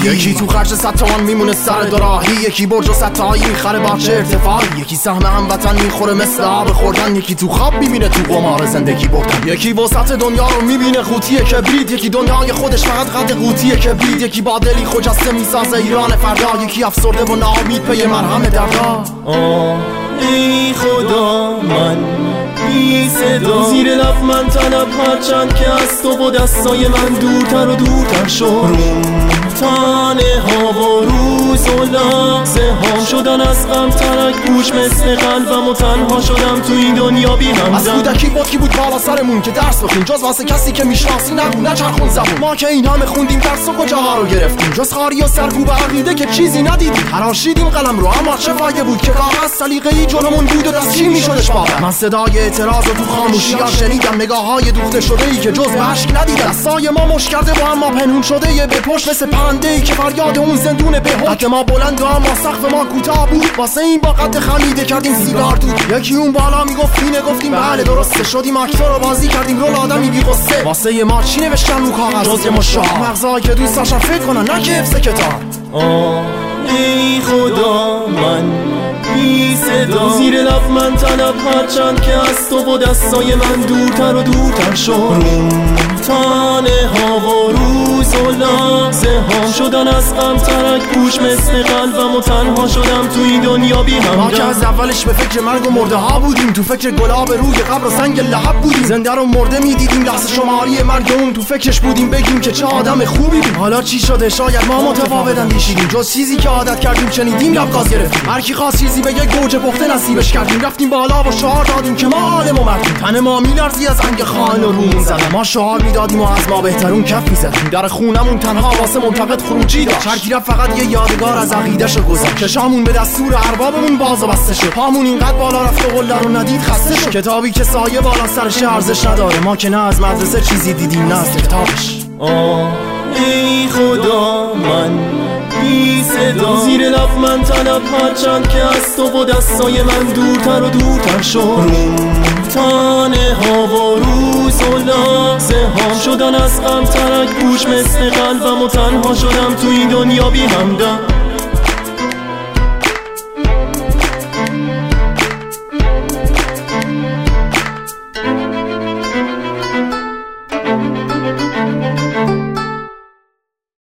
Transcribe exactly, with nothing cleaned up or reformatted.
یکی تو خرج صد تومن میمونه سر دراهی، یکی برج و ستایی میخره با چه ارتفاعی، یکی سهم هموطن میخوره مثل آب خوردن، یکی تو خواب میبینه تو قمار زندگی بردن، یکی وسط دنیا رو میبینه قوطی کبریت، یکی دنیای خودش فقط قد قوطی کبریت، یکی با دلی خجسته میسازه ایران فردا، یکی افسرده و ناامید پی مرهم دردا. ای خدا من بی صدا، زیر لب من طلب هرچند که از تو و دستای من دورتر و دورتر شد. تانه ها و روز و لحظه ها شدن از غم ترک پوش مثل قلبم و تنها شدم تو این دنیا بی همدم. از کودکی بود کی بود بالا سرمون که درس بخونیم، جز واسه کسی که میشناسی نگو نچرخون زبون. ما که این همه خوندیم درس و کجاها رو گرفتیم، جز خاری و سرکوب عقیده که چیزی ندیدیم. تراشیدیم قلم رو اما چه فایده بود که کاغذ سلیقه‌ای جلومون بود و دست چی میشدش بابا. من صدای اعتراض و تو خاموشی‌ها شنیدم، نگاه‌های دوخته شده‌ای که جز به اشک ندیدم. دستای ما مشت کرده با اما پنهون شده یه به پشت مثل پرنده‌ای که فریاد اون زندون به قد ما بلند و اما سقف ما کوتاه بود، واسه این با قد خمیده کردیم سیگار دود. یکی اون بالا میگفت اینه، گفتیم بله درسته، شدیم اکتور رو بازی کردیم رول آدمی بی قصه. واسه ما چی نوشتن رو کاغذ جز یه مشاه، مغزایی که دوست داشتن فکر کنن نه که حفظ کتاب. آه ای خدا من بی صدا، زیر لب من طلب هرچند که از تو و دستای من دورتر و دورتر شد. تانه ها و روز و لحظه ها شدن از غم ترک پوش مثل قلبم و تنها شدم تو این دنیا بی همدم. ما که از اولش به فکر مرگ و مرده ها بودیم، تو فکر گلاب روی قبر و سنگ لحب بودیم، زنده رو مرده میدیدیم لحظه شماری مرگ اون، تو فکرش بودیم بگیم که چه آدم خوبی بود. حالا چی شده شاید ما متفاوت اندیشیدیم، جز چیزی که عادت کردیم شنیدیم لب گاز گرفتیم. هر کی خواست چیزی بگه گوجه پخته نصیبش کردیم، رفتیم بالا و شعار دادیم که ما عالم و مردیم. تن ما میلرزی از انگ خائن و رومون زدن، ما شعار میدادیم و از ما بهترون کف میزدیم. در خونمون تنها واسه منتقد خروجی داشت، هر کی رفت فقط یه یادگار از عقیده‌شو گذاشت. چشامون به دستور اربابمون باز و بسته شد، پامون اینقدر بالا رفت و قله رو ندید خسته شد. کتابی که سایه بالا سرش ارزش نداره، ما که نه از مدرسه چیزی دیدیم نه از کتابش. آه ای خدا من بی صدا، زیر لب من طلب هرچند که از تو و دستای من دورتر و دورتر شد. تانه ها و روز و لحظه ها شدن از غم ترک پوش مثل قلبم و تنها شدم تو این دنیا بی همدم.